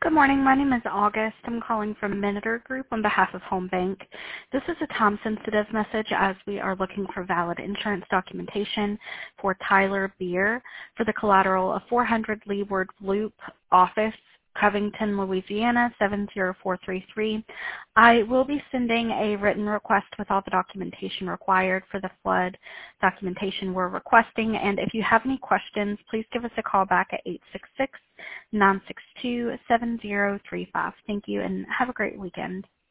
Good morning. My name is August. I'm calling from Monitor Group on behalf of Home Bank. This is a time-sensitive message as we are looking for valid insurance documentation for Tyler Beer for the collateral of 400 Leeward Loop Office, Covington, Louisiana, 70433. I will be sending a written request with all the documentation required for the flood documentation we're requesting. And if you have any questions, please give us a call back at 866-962-7035. Thank you and have a great weekend.